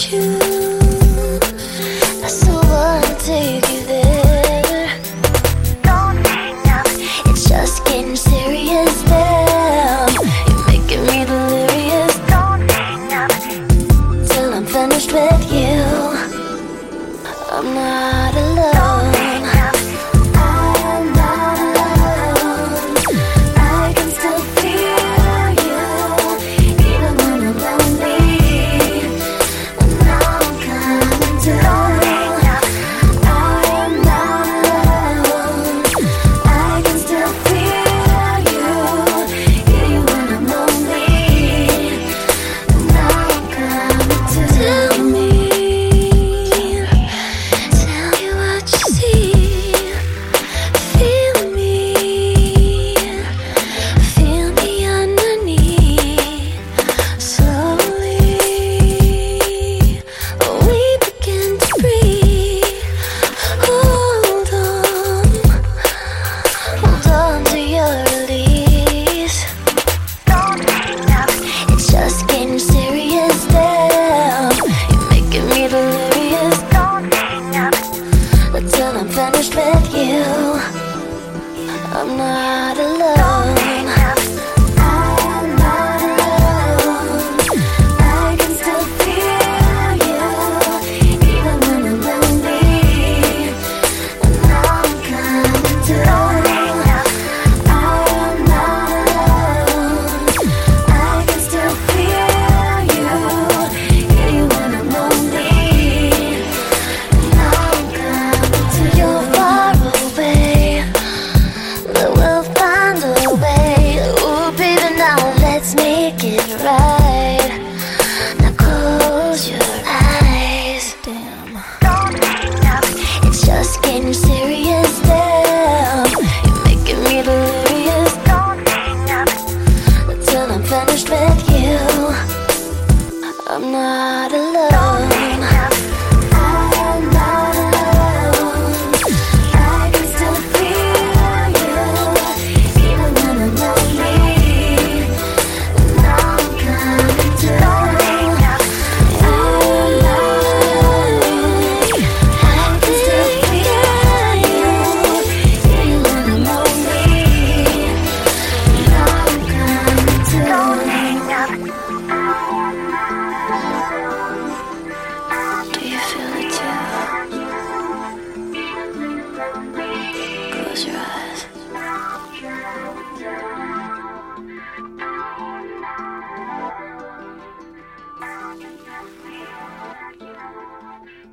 you. I still wanna take you there. Don't hang up, it's just getting serious now. You're making me delirious. Don't hang up till I'm finished with you. I'm not alone. I'm not alone. I can still feel you, even when I'm lonely. And now I'm coming to. I'm not alone. I can still feel you, even when I'm lonely. And now I'm coming to. Tell me. Till I'm finished with you, I'm not alone. I'm not alone. I can still feel you, even when I'm lonely. And now I'm coming to. I'm not alone. I can still feel you, even when I'm lonely. Now I'm coming. You're far away, but we'll find a way. Ooh, baby, now let's make it right. Now close your eyes. Damn. Don't hang up, it's just getting serious now. You're making me delirious. Don't hang up till I'm finished with you. I'm not alone. I'm not alone. I can still feel you, even when I'm lonely. And now I'm coming to. I'm not alone. I can still feel you, even when I'm lonely. And now I'm coming to. Don't hang up. Do you feel it too? Close your eyes.